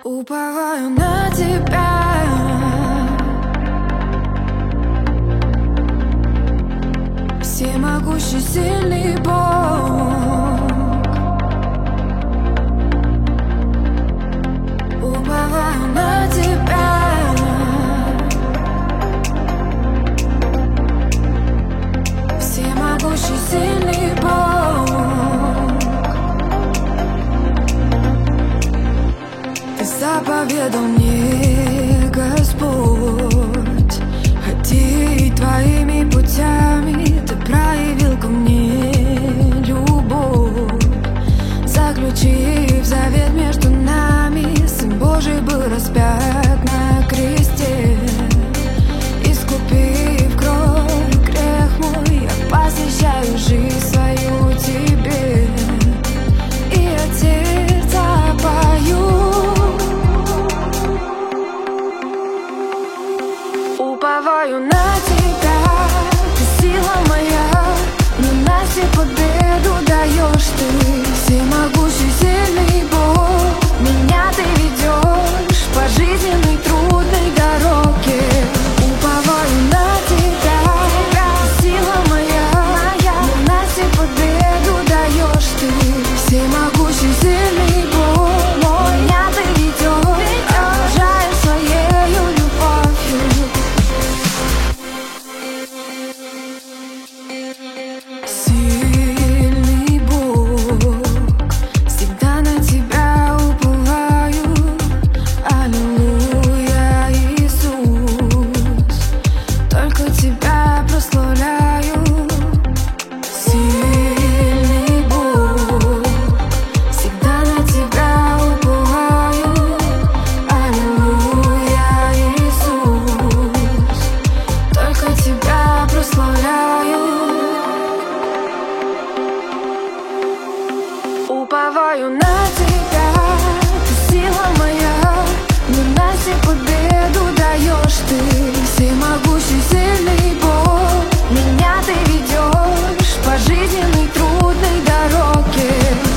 Уповаю на тебя, всемогущий, сильный Бог. Уповаю на тебя, всемогущий, сильный Бог. Ты заповедал мне, Господь, ходить твоими путями. Ты проявил ко мне любовь, заключив завет между нами. Сын Божий был распят на кресте, искупив кровь грех мой. Я посвящаю жизнь свою тебе, и от сердца пою. Уповаю на тебя, ты сила моя, но на все победу даешь ты. Всемогущий, сильный Бог, меня ты ведешь по жизненной трудной дороге. Уповаю на тебя, ты сила моя, но на все победу даешь ты. Всемогущий, сильный Бог, меня ты ведешь, окружаешь своею любовью. Сильный Бог, всегда на тебя уповаю. Аллилуйя, Иисус, только тебя прославляю. Сильный Бог, всегда на тебя уповаю. Аллилуйя, Иисус, только тебя прославляю. Уповаю на тебя, ты сила моя, но на все победу даешь ты. Всемогущий, сильный Бог, меня ты ведешь по жизненной трудной дороге.